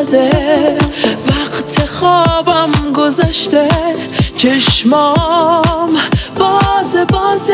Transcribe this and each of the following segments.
تازه، وقت خوابم گذشته، چشمام بازه.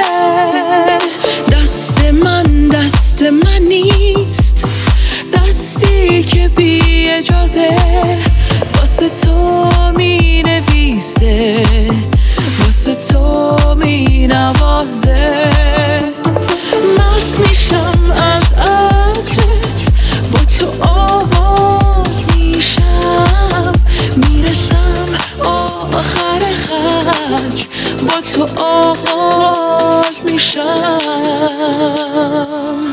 دست من نیست، دستی که بی اجازه واسه تو می نویسه، واسه تو می نوازه. مست میشم از عطرت، با تو آواز میشم، میرسم آخر خط، با تو آغاز میشم.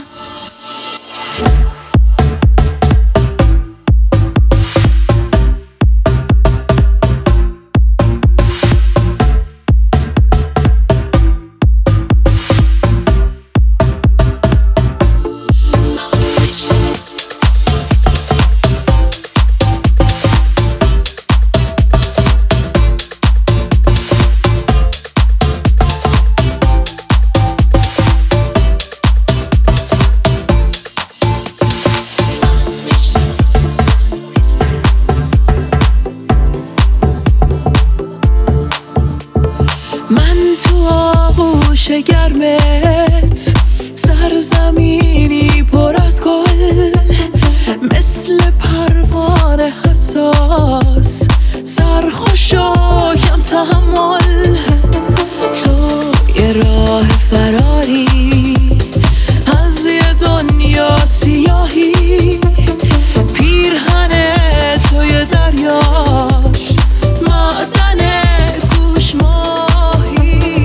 من تو آغوش گرمت، سرزمینی پر از گل، مثل پروانه حساس، سرخوش و کم تحمل. تو یه راه فراری از یه دنیا سیاهی، پیرهن توی دریاست، معدن گوش ماهی.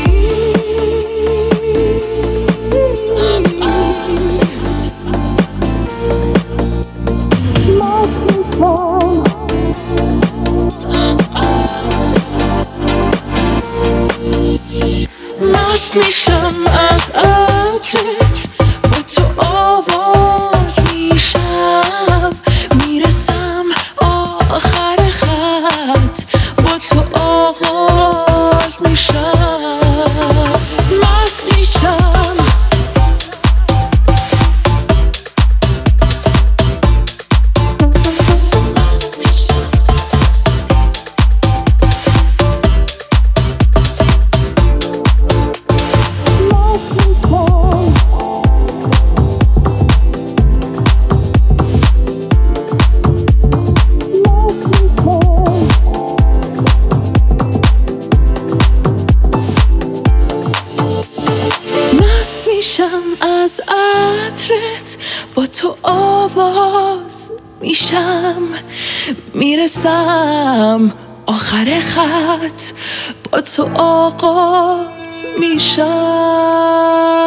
از عطرت مست میشم، از عطرت با تو آواز میشم، میرسم آخر خط، با تو آغاز میشم. مست میشم، مست میشم. میشم از عطرت، با تو آواز میشم، میرسم آخر خط، با تو آغاز میشم.